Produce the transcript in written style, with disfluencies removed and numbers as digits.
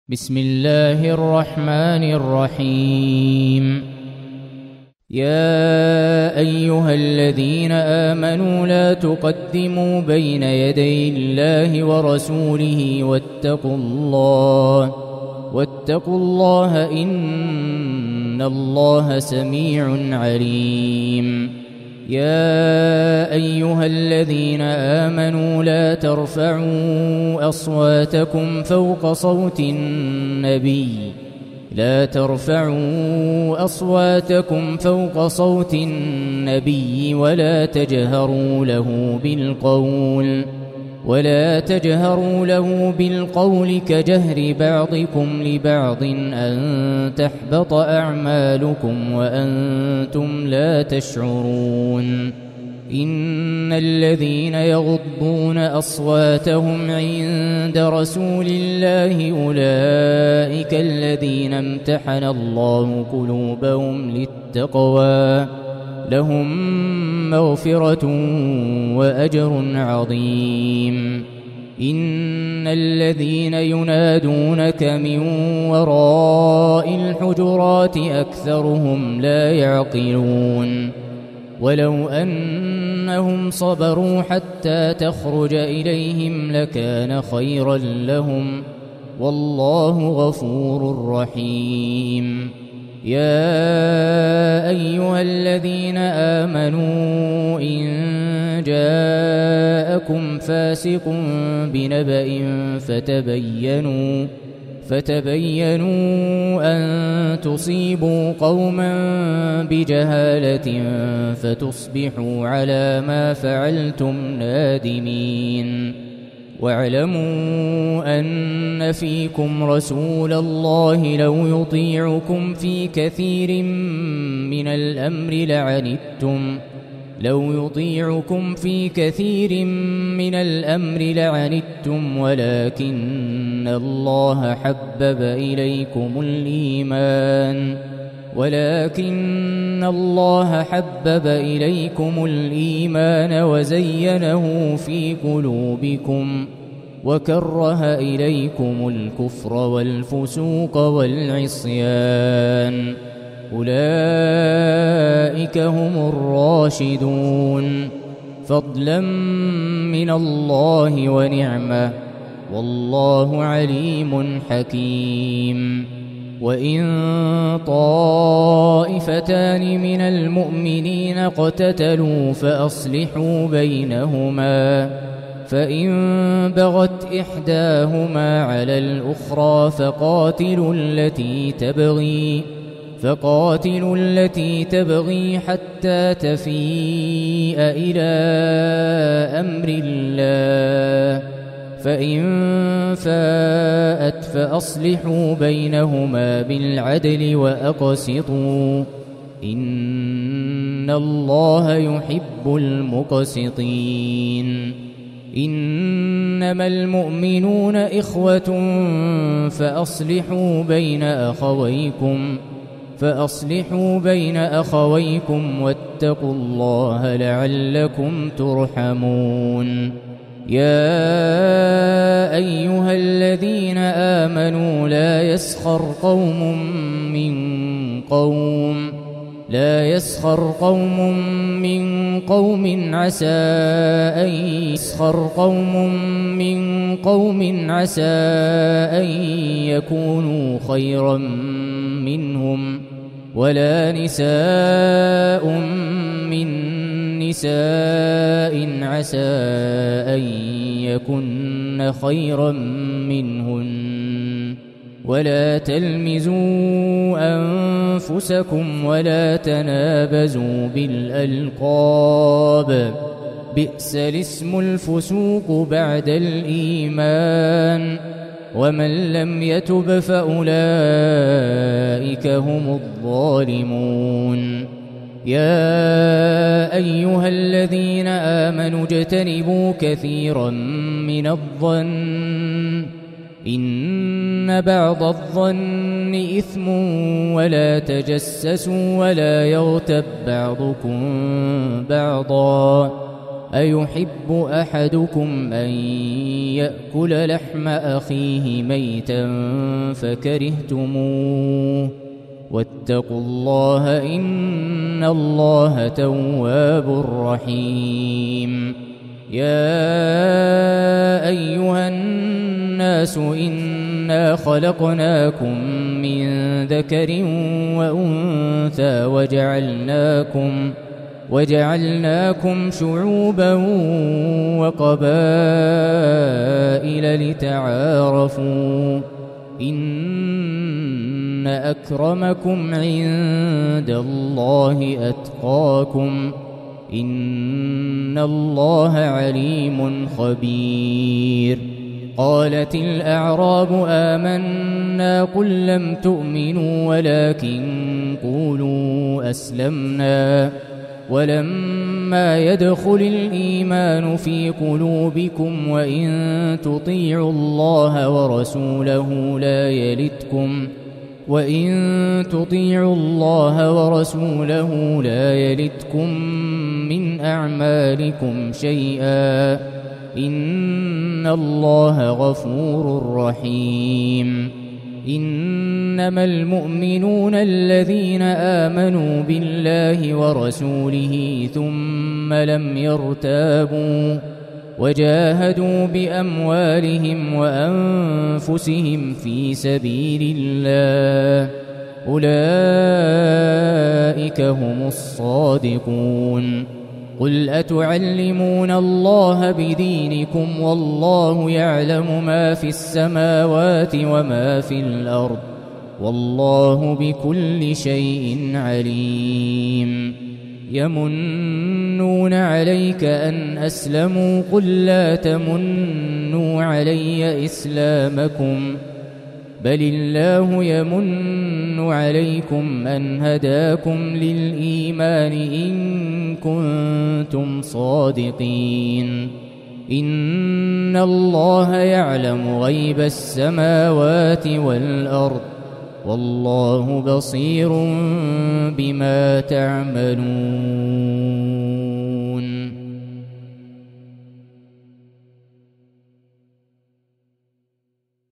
بسم الله الرحمن الرحيم. يا أيها الذين آمنوا لا تقدموا بين يدي الله ورسوله واتقوا الله إن الله سميع عليم. يا أيها الذين آمنوا لا ترفعوا أصواتكم فوق صوت النبي ولا تجهروا له بالقول كجهر بعضكم لبعض أن تحبط أعمالكم وأنتم لا تشعرون. إن الذين يغضون أصواتهم عند رسول الله أولئك الذين امتحن الله قلوبهم للتقوى لهم مغفرة وأجر عظيم. إن الذين ينادونك من وراء الحجرات أكثرهم لا يعقلون. ولو أنهم صبروا حتى تخرج إليهم لكان خيرا لهم والله غفور رحيم. يا أيها الذين آمنوا إن جاءكم فاسق بنبأ فتبينوا أن تصيبوا قوما بجهالة فتصبحوا على ما فعلتم نادمين. واعلموا أن فيكم رسول الله لو يطيعكم في كثير من الأمر لعنتم ولكن الله حبب إليكم الإيمان وزينه في قلوبكم وكره إليكم الكفر والفسوق والعصيان أولئك هم الراشدون فضلا من الله ونعمة والله عليم حكيم. وإن طائفتان من المؤمنين اقتتلوا فأصلحوا بينهما فإن بغت إحداهما على الأخرى فقاتلوا التي تبغي حتى تفيء إلى أمر الله فإن فاءت فأصلحوا بينهما بالعدل وأقسطوا إن الله يحب المقسطين. إنما المؤمنون إخوة فأصلحوا بين أخويكم واتقوا الله لعلكم ترحمون. يا أيها الذين آمنوا لا يسخر من قوم عسى أن يكونوا خيرا منهم ولا نساء من نساء عسى أن يكن خيرا منهن ولا تلمزوا أنفسكم ولا تنابزوا بالألقاب بئس الاسم الفسوق بعد الإيمان ومن لم يتب فأولئك هم الظالمون. يا أيها الذين آمنوا اجتنبوا كثيرا من الظن إن بعض الظن إثم ولا تجسسوا ولا يغتب بعضكم بعضا أيحب أحدكم أن يأكل لحم أخيه ميتا فكرهتموه واتقوا الله إن الله تواب رحيم يا أيها الناس إنا خلقناكم من ذكر وأنثى وجعلناكم شعوبا وقبائل لتعارفوا إن أكرمكم عند الله أتقاكم إن الله عليم خبير قالت الأعراب آمنا قل لم تؤمنوا ولكن قولوا أسلمنا ولما يدخل الإيمان في قلوبكم وإن تطيعوا الله ورسوله لا يلتكم من أعمالكم شيئا إن الله غفور رحيم إنما المؤمنون الذين آمنوا بالله ورسوله ثم لم يرتابوا وجاهدوا بأموالهم وأنفسهم في سبيل الله أولئك هم الصادقون قل أتعلمون الله بدينكم والله يعلم ما في السماوات وما في الأرض والله بكل شيء عليم يمنون عليك أن أسلموا قل لا تمنوا علي إسلامكم بل الله يمن عليكم أن هداكم للإيمان إن كنتم صادقين إن الله يعلم غيب السماوات والأرض والله بصير بما تعملون